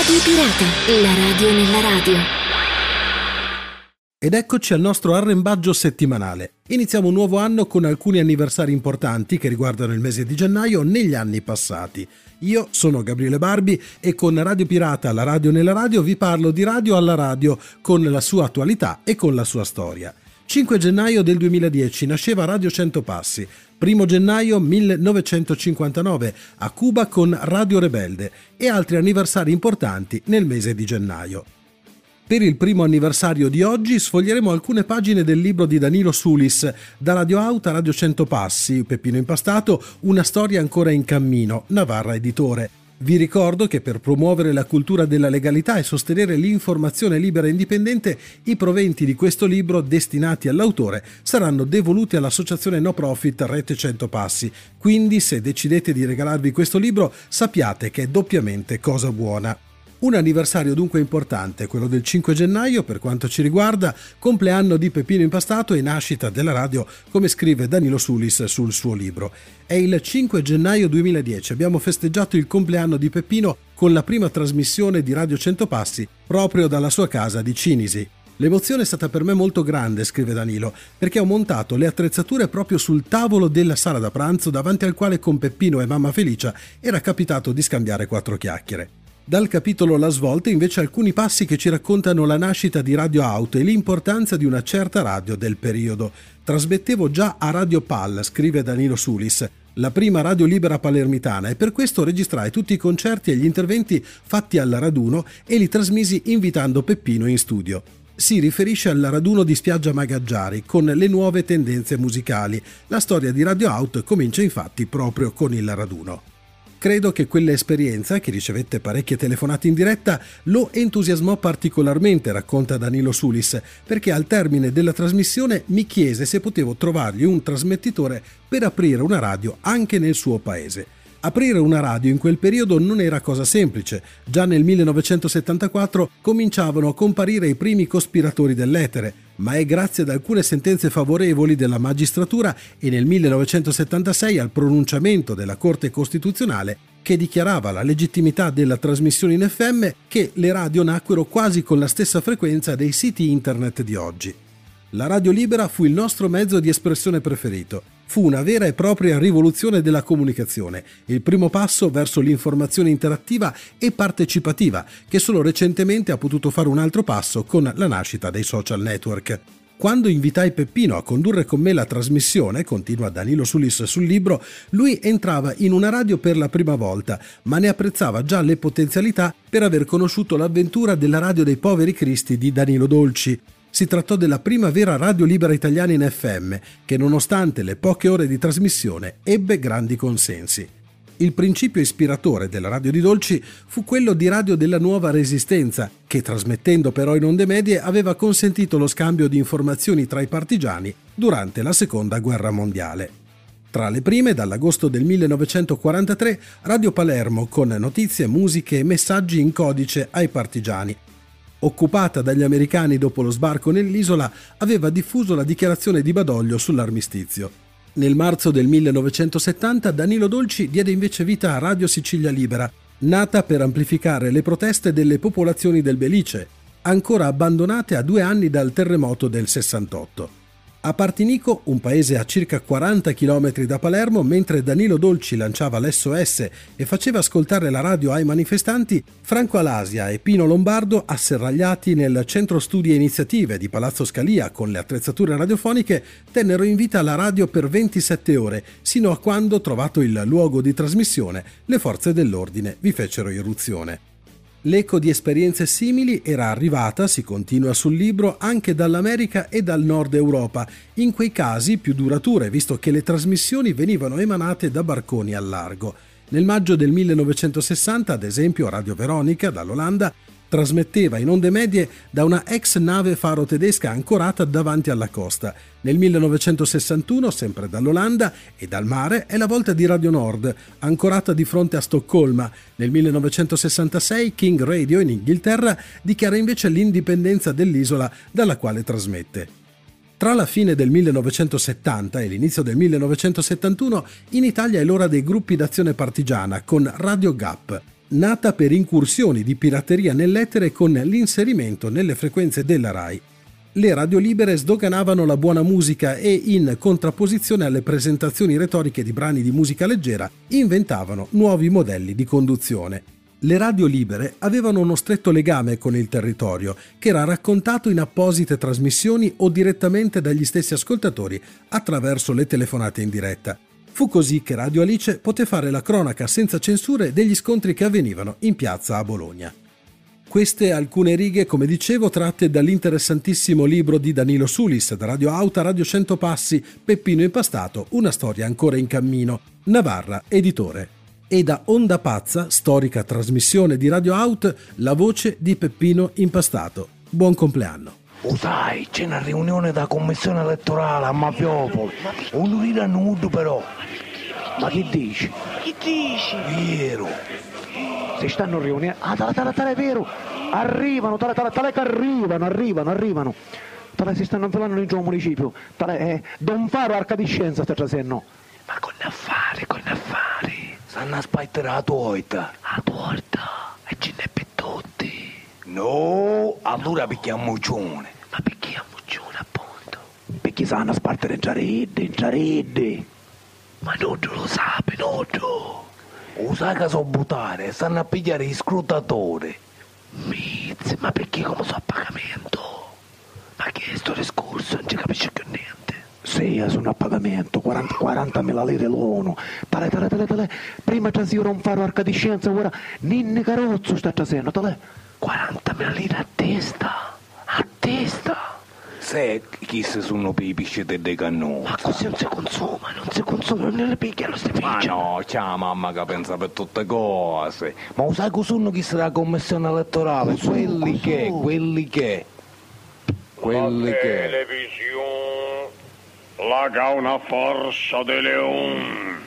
Radio Pirata, la radio nella radio. Ed eccoci al nostro arrembaggio settimanale. Iniziamo un nuovo anno con alcuni anniversari importanti che riguardano il mese di gennaio negli anni passati. Io sono Gabriele Barbi e con Radio Pirata, la radio nella radio, vi parlo di radio alla radio con la sua attualità e con la sua storia. 5 gennaio del 2010 nasceva Radio 100 Passi. 1 gennaio 1959 a Cuba con Radio Rebelde e altri anniversari importanti nel mese di gennaio. Per il primo anniversario di oggi sfoglieremo alcune pagine del libro di Danilo Sulis, Da Radio Out a Radio 100 Passi, Peppino Impastato, una storia ancora in cammino, Navarra Editore. Vi ricordo che per promuovere la cultura della legalità e sostenere l'informazione libera e indipendente, i proventi di questo libro destinati all'autore saranno devoluti all'associazione no profit Rete 100 Passi. Quindi, se decidete di regalarvi questo libro, sappiate che è doppiamente cosa buona. Un anniversario dunque importante, quello del 5 gennaio per quanto ci riguarda, compleanno di Peppino Impastato e nascita della radio, come scrive Danilo Sulis sul suo libro. È il 5 gennaio 2010, abbiamo festeggiato il compleanno di Peppino con la prima trasmissione di Radio 100 Passi proprio dalla sua casa di Cinisi. L'emozione è stata per me molto grande, scrive Danilo, perché ho montato le attrezzature proprio sul tavolo della sala da pranzo davanti al quale con Peppino e mamma Felicia era capitato di scambiare 4 chiacchiere. Dal capitolo La Svolta invece alcuni passi che ci raccontano la nascita di Radio Out e l'importanza di una certa radio del periodo. Trasmettevo già a Radio Pal, scrive Danilo Sulis, la prima radio libera palermitana, e per questo registrai tutti i concerti e gli interventi fatti al raduno e li trasmisi invitando Peppino in studio. Si riferisce al raduno di Spiaggia Magaggiari con le nuove tendenze musicali. La storia di Radio Out comincia infatti proprio con il raduno. Credo che quell'esperienza, che ricevette parecchie telefonate in diretta, lo entusiasmò particolarmente, racconta Danilo Sulis, perché al termine della trasmissione mi chiese se potevo trovargli un trasmettitore per aprire una radio anche nel suo paese. Aprire una radio in quel periodo non era cosa semplice. Già nel 1974 cominciavano a comparire i primi cospiratori dell'etere, ma è grazie ad alcune sentenze favorevoli della magistratura e nel 1976 al pronunciamento della Corte Costituzionale che dichiarava la legittimità della trasmissione in FM che le radio nacquero quasi con la stessa frequenza dei siti internet di oggi. La radio libera fu il nostro mezzo di espressione preferito. Fu una vera e propria rivoluzione della comunicazione, il primo passo verso l'informazione interattiva e partecipativa, che solo recentemente ha potuto fare un altro passo con la nascita dei social network. Quando invitai Peppino a condurre con me la trasmissione, continua Danilo Sulis sul libro, lui entrava in una radio per la prima volta, ma ne apprezzava già le potenzialità per aver conosciuto l'avventura della radio dei poveri cristi di Danilo Dolci. Si trattò della prima vera radio libera italiana in FM, che nonostante le poche ore di trasmissione ebbe grandi consensi. Il principio ispiratore della radio di Dolci fu quello di Radio della Nuova Resistenza, che trasmettendo però in onde medie aveva consentito lo scambio di informazioni tra i partigiani durante la Seconda Guerra Mondiale. Tra le prime, dall'agosto del 1943, Radio Palermo con notizie, musiche e messaggi in codice ai partigiani. Occupata dagli americani dopo lo sbarco nell'isola, aveva diffuso la dichiarazione di Badoglio sull'armistizio. Nel marzo del 1970 Danilo Dolci diede invece vita a Radio Sicilia Libera, nata per amplificare le proteste delle popolazioni del Belice, ancora abbandonate a 2 anni dal terremoto del 68. A Partinico, un paese a circa 40 km da Palermo, mentre Danilo Dolci lanciava l'SOS e faceva ascoltare la radio ai manifestanti, Franco Alasia e Pino Lombardo, asserragliati nel centro studi e iniziative di Palazzo Scalia con le attrezzature radiofoniche, tennero in vita la radio per 27 ore, sino a quando, trovato il luogo di trasmissione, le forze dell'ordine vi fecero irruzione. L'eco di esperienze simili era arrivata, si continua sul libro, anche dall'America e dal Nord Europa, in quei casi più durature, visto che le trasmissioni venivano emanate da barconi al largo. Nel maggio del 1960, ad esempio, Radio Veronica, dall'Olanda, trasmetteva in onde medie da una ex nave faro tedesca ancorata davanti alla costa. Nel 1961, sempre dall'Olanda e dal mare, è la volta di Radio Nord, ancorata di fronte a Stoccolma. Nel 1966 King Radio in Inghilterra dichiara invece l'indipendenza dell'isola dalla quale trasmette. Tra la fine del 1970 e l'inizio del 1971 in Italia è l'ora dei gruppi d'azione partigiana con Radio Gap. nata per incursioni di pirateria nell'etere con l'inserimento nelle frequenze della RAI. Le radio libere sdoganavano la buona musica e, in contrapposizione alle presentazioni retoriche di brani di musica leggera, inventavano nuovi modelli di conduzione. Le radio libere avevano uno stretto legame con il territorio, che era raccontato in apposite trasmissioni o direttamente dagli stessi ascoltatori attraverso le telefonate in diretta. Fu così che Radio Alice poté fare la cronaca senza censure degli scontri che avvenivano in piazza a Bologna. Queste alcune righe, come dicevo, tratte dall'interessantissimo libro di Danilo Sulis, da Radio Auta, Radio 100 Passi, Peppino Impastato, una storia ancora in cammino, Navarra, editore. E da Onda Pazza, storica trasmissione di Radio Out, la voce di Peppino Impastato. Buon compleanno. Sai, c'è una riunione da commissione elettorale a Mafiopoli. Un'urina nudo però. Ma che dici? Che dici? Vero. Si stanno riunendo. Ah, tale, è vero. Arrivano, tale che arrivano. Tale si stanno infilando in giù al municipio. Tale, Don Faro Arcadiscenza sta facendo. Ma con affari. Stanno aspettando la torta. La torta? E ce n'è per tutti. No, allora picchiamo muccione. Ma perché a muccione appunto? Perché sanno spartere in giariddi. Ma non lo sape, non. O sai che so buttare, stanno a pigliare gli scrutatori. Mizzi, ma perché come so a pagamento? Ma che è sto discorso? Non ci capisce più niente. Sì, sono a pagamento, 40.000 lire l'uno. Tale. Prima c'è si un faro Arcadiscenza, ora Ninni Carozzo sta facendo, tale. 40.000 lire a testa. Se chi se sono per i piscetti dei cannoni. Ma così non si consuma, non le picchiano ste Ma figlie. no, c'è la mamma che pensa per tutte cose. Ma sai che sono chi sarà la commissione elettorale? Quelli che. La televisione, la ha una forza de leone.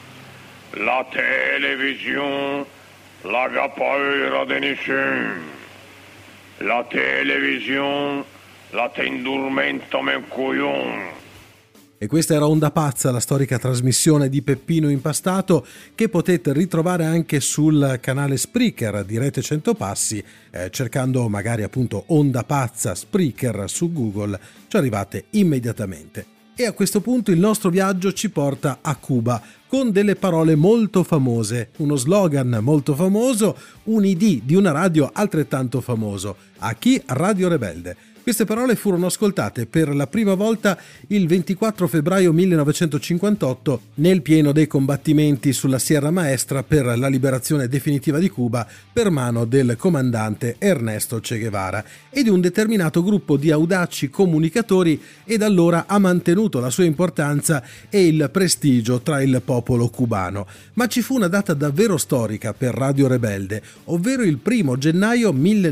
La televisione, la ha paura di nessuno. La televisione, la te indurmenta me coglione. E questa era Onda Pazza, la storica trasmissione di Peppino Impastato, che potete ritrovare anche sul canale Spreaker di Rete 100 Passi, cercando magari appunto Onda Pazza Spreaker su Google, ci arrivate immediatamente. E a questo punto il nostro viaggio ci porta a Cuba, con delle parole molto famose, uno slogan molto famoso, un ID di una radio altrettanto famoso, Aquí Radio Rebelde. Queste parole furono ascoltate per la prima volta il 24 febbraio 1958 nel pieno dei combattimenti sulla Sierra Maestra per la liberazione definitiva di Cuba per mano del comandante Ernesto Che Guevara e di un determinato gruppo di audaci comunicatori, e da allora ha mantenuto la sua importanza e il prestigio tra il popolo cubano. Ma ci fu una data davvero storica per Radio Rebelde, ovvero il 1 gennaio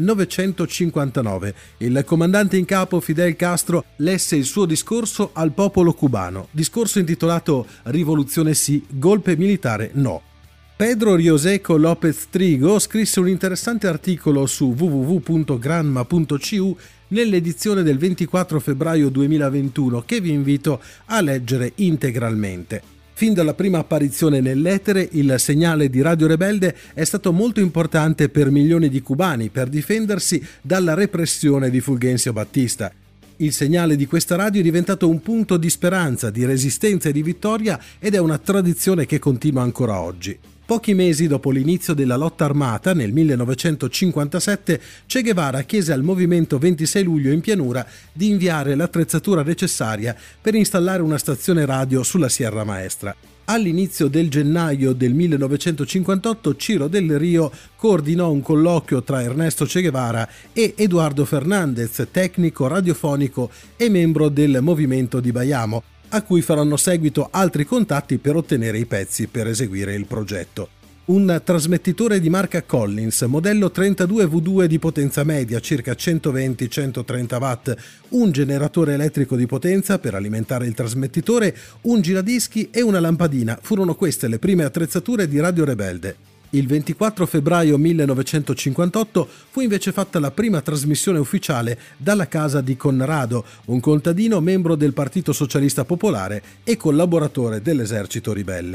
1959. Il comandante in capo Fidel Castro lesse il suo discorso al popolo cubano, discorso intitolato Rivoluzione sì, golpe militare no. Pedro Rioseco López Trigo scrisse un interessante articolo su www.granma.cu nell'edizione del 24 febbraio 2021 che vi invito a leggere integralmente. Fin dalla prima apparizione nell'etere, il segnale di Radio Rebelde è stato molto importante per milioni di cubani per difendersi dalla repressione di Fulgencio Batista. Il segnale di questa radio è diventato un punto di speranza, di resistenza e di vittoria, ed è una tradizione che continua ancora oggi. Pochi mesi dopo l'inizio della lotta armata, nel 1957, Che Guevara chiese al movimento 26 luglio in pianura di inviare l'attrezzatura necessaria per installare una stazione radio sulla Sierra Maestra. All'inizio del gennaio del 1958 Ciro del Rio coordinò un colloquio tra Ernesto Che Guevara e Eduardo Fernandez, tecnico radiofonico e membro del movimento di Bayamo, a cui faranno seguito altri contatti per ottenere i pezzi per eseguire il progetto. Un trasmettitore di marca Collins, modello 32V2 di potenza media, circa 120-130 watt, un generatore elettrico di potenza per alimentare il trasmettitore, un giradischi e una lampadina furono queste le prime attrezzature di Radio Rebelde. Il 24 febbraio 1958 fu invece fatta la prima trasmissione ufficiale dalla casa di Conrado, un contadino membro del Partito Socialista Popolare e collaboratore dell'esercito ribelle.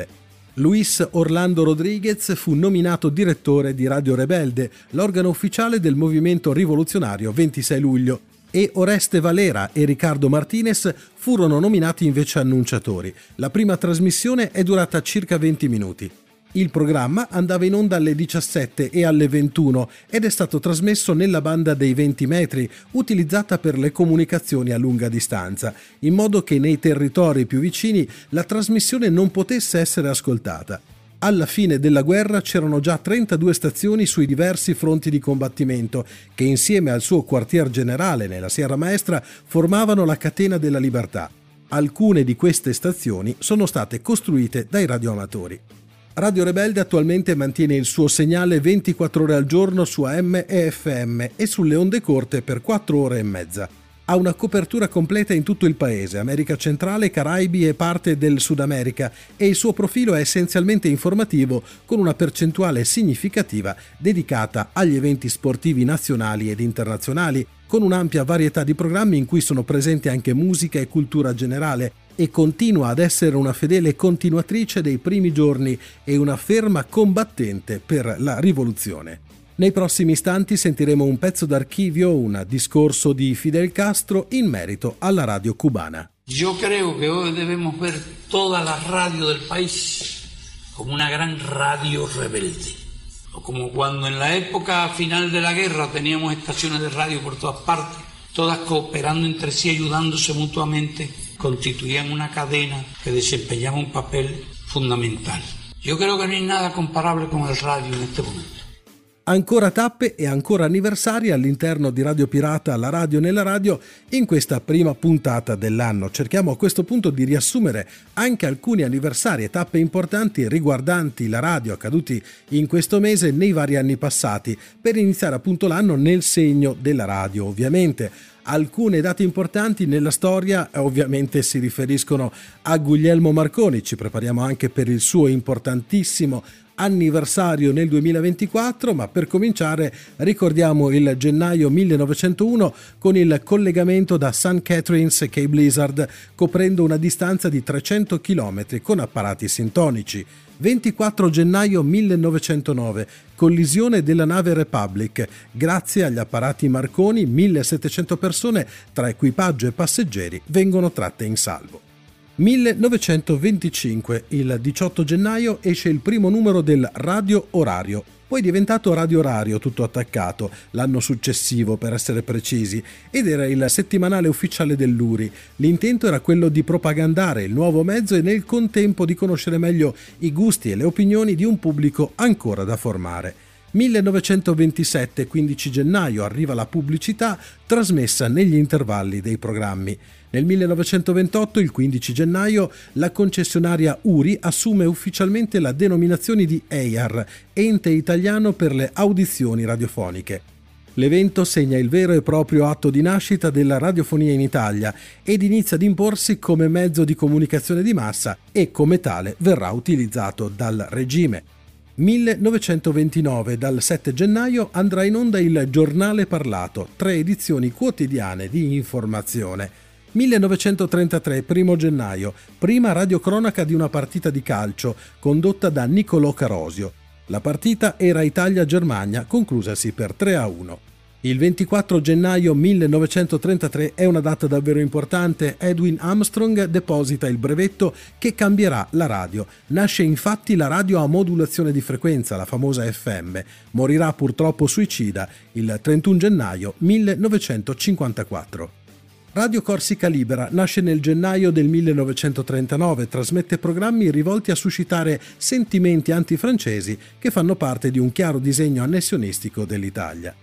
Luis Orlando Rodriguez fu nominato direttore di Radio Rebelde, l'organo ufficiale del movimento rivoluzionario 26 luglio, e Oreste Valera e Riccardo Martinez furono nominati invece annunciatori. La prima trasmissione è durata circa 20 minuti. Il programma andava in onda alle 17 e alle 21 ed è stato trasmesso nella banda dei 20 metri, utilizzata per le comunicazioni a lunga distanza, in modo che nei territori più vicini la trasmissione non potesse essere ascoltata. Alla fine della guerra c'erano già 32 stazioni sui diversi fronti di combattimento che insieme al suo quartier generale nella Sierra Maestra formavano la catena della libertà. Alcune di queste stazioni sono state costruite dai radioamatori. Radio Rebelde attualmente mantiene il suo segnale 24 ore al giorno su AM e FM e sulle onde corte per 4 ore e mezza. Ha una copertura completa in tutto il paese, America Centrale, Caraibi e parte del Sud America, e il suo profilo è essenzialmente informativo con una percentuale significativa dedicata agli eventi sportivi nazionali ed internazionali, con un'ampia varietà di programmi in cui sono presenti anche musica e cultura generale, e continua ad essere una fedele continuatrice dei primi giorni e una ferma combattente per la rivoluzione. Nei prossimi istanti sentiremo un pezzo d'archivio, un discorso di Fidel Castro in merito alla radio cubana. Yo creo que hoy debemos ver toda la radio del país como una gran radio rebelde. O como cuando en la época final de la guerra teníamos estaciones de radio por todas partes, todas cooperando entre sí, ayudándose mutuamente, constituían una cadena que desempeñaba un papel fundamental. Yo creo que no hay nada comparable con el radio en este momento. Ancora tappe e ancora anniversari all'interno di Radio Pirata, la radio nella radio, in questa prima puntata dell'anno. Cerchiamo a questo punto di riassumere anche alcuni anniversari e tappe importanti riguardanti la radio accaduti in questo mese nei vari anni passati, per iniziare appunto l'anno nel segno della radio, ovviamente. Alcune date importanti nella storia ovviamente si riferiscono a Guglielmo Marconi. Ci prepariamo anche per il suo importantissimo anniversario nel 2024, ma per cominciare ricordiamo il gennaio 1901 con il collegamento da St. Catharines Cape Blizzard, coprendo una distanza di 300 km con apparati sintonici. 24 gennaio 1909, collisione della nave Republic. Grazie agli apparati Marconi, 1700 persone tra equipaggio e passeggeri vengono tratte in salvo. 1925, il 18 gennaio esce il primo numero del Radio Orario, poi diventato Radio Orario tutto attaccato, l'anno successivo per essere precisi, ed era il settimanale ufficiale dell'URI. L'intento era quello di propagandare il nuovo mezzo e nel contempo di conoscere meglio i gusti e le opinioni di un pubblico ancora da formare. 1927, 15 gennaio, arriva la pubblicità trasmessa negli intervalli dei programmi. Nel 1928, il 15 gennaio, la concessionaria URI assume ufficialmente la denominazione di EIAR, Ente Italiano per le Audizioni Radiofoniche. L'evento segna il vero e proprio atto di nascita della radiofonia in Italia ed inizia ad imporsi come mezzo di comunicazione di massa e come tale verrà utilizzato dal regime. 1929, dal 7 gennaio andrà in onda il Giornale Parlato, 3 edizioni quotidiane di informazione. 1933, 1 gennaio, prima radiocronaca di una partita di calcio condotta da Niccolò Carosio. La partita era Italia-Germania, conclusasi per 3-1. Il 24 gennaio 1933 è una data davvero importante. Edwin Armstrong deposita il brevetto che cambierà la radio. Nasce infatti la radio a modulazione di frequenza, la famosa FM. Morirà purtroppo suicida il 31 gennaio 1954. Radio Corsica Libera nasce nel gennaio del 1939, trasmette programmi rivolti a suscitare sentimenti antifrancesi che fanno parte di un chiaro disegno annessionistico dell'Italia.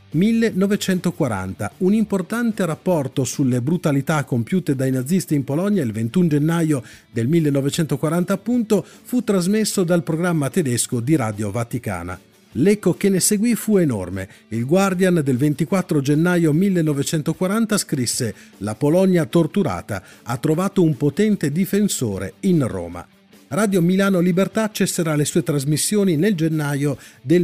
1940, un importante rapporto sulle brutalità compiute dai nazisti in Polonia il 21 gennaio del 1940 appunto fu trasmesso dal programma tedesco di Radio Vaticana. L'eco che ne seguì fu enorme. Il Guardian del 24 gennaio 1940 scrisse: «La Polonia torturata ha trovato un potente difensore in Roma». Radio Milano Libertà cesserà le sue trasmissioni nel gennaio del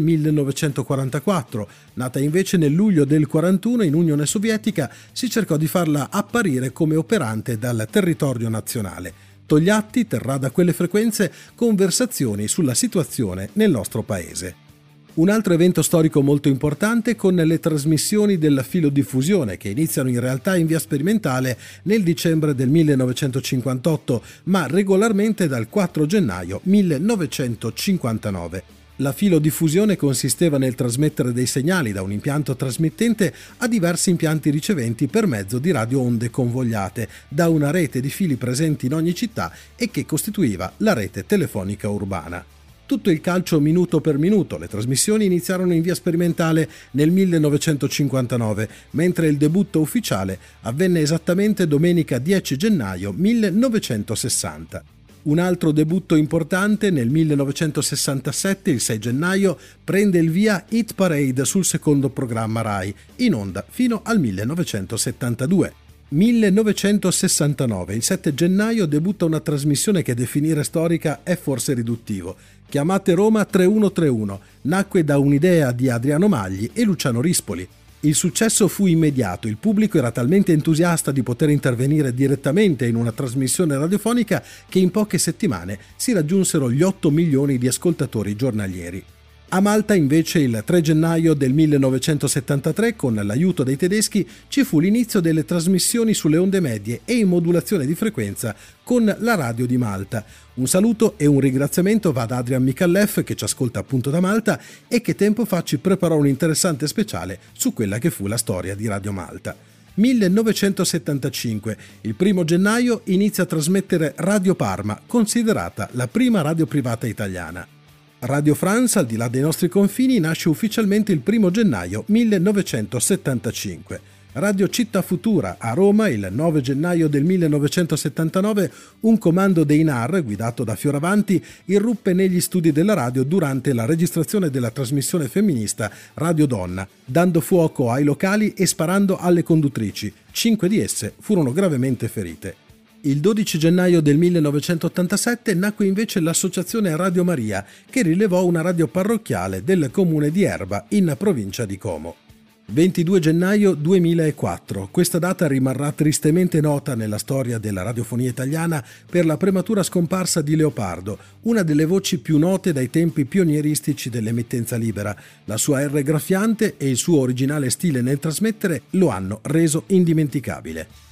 1944. Nata invece nel luglio del 41 in Unione Sovietica, si cercò di farla apparire come operante dal territorio nazionale. Togliatti terrà da quelle frequenze conversazioni sulla situazione nel nostro paese. Un altro evento storico molto importante con le trasmissioni della filodiffusione che iniziano in realtà in via sperimentale nel dicembre del 1958, ma regolarmente dal 4 gennaio 1959. La filodiffusione consisteva nel trasmettere dei segnali da un impianto trasmittente a diversi impianti riceventi per mezzo di radioonde convogliate da una rete di fili presenti in ogni città e che costituiva la rete telefonica urbana. Tutto il calcio minuto per minuto. Le trasmissioni iniziarono in via sperimentale nel 1959, mentre il debutto ufficiale avvenne esattamente domenica 10 gennaio 1960. Un altro debutto importante nel 1967, il 6 gennaio, prende il via Hit Parade sul secondo programma Rai, in onda fino al 1972. 1969, il 7 gennaio, debutta una trasmissione che definire storica è forse riduttivo. Chiamate Roma 3131, nacque da un'idea di Adriano Magli e Luciano Rispoli. Il successo fu immediato, il pubblico era talmente entusiasta di poter intervenire direttamente in una trasmissione radiofonica che in poche settimane si raggiunsero gli 8 milioni di ascoltatori giornalieri. A Malta invece il 3 gennaio del 1973, con l'aiuto dei tedeschi, ci fu l'inizio delle trasmissioni sulle onde medie e in modulazione di frequenza con la radio di Malta. Un saluto e un ringraziamento va ad Adrian Micallef, che ci ascolta appunto da Malta e che tempo fa ci preparò un interessante speciale su quella che fu la storia di Radio Malta. 1975, il 1 gennaio inizia a trasmettere Radio Parma, considerata la prima radio privata italiana. Radio France, al di là dei nostri confini, nasce ufficialmente il 1 gennaio 1975. Radio Città Futura, a Roma, il 9 gennaio del 1979, un comando dei NAR, guidato da Fioravanti, irruppe negli studi della radio durante la registrazione della trasmissione femminista Radio Donna, dando fuoco ai locali e sparando alle conduttrici. 5 di esse furono gravemente ferite. Il 12 gennaio del 1987 nacque invece l'Associazione Radio Maria, che rilevò una radio parrocchiale del comune di Erba, in provincia di Como. 22 gennaio 2004. Questa data rimarrà tristemente nota nella storia della radiofonia italiana per la prematura scomparsa di Leopardo, una delle voci più note dai tempi pionieristici dell'emittenza libera. La sua R graffiante e il suo originale stile nel trasmettere lo hanno reso indimenticabile.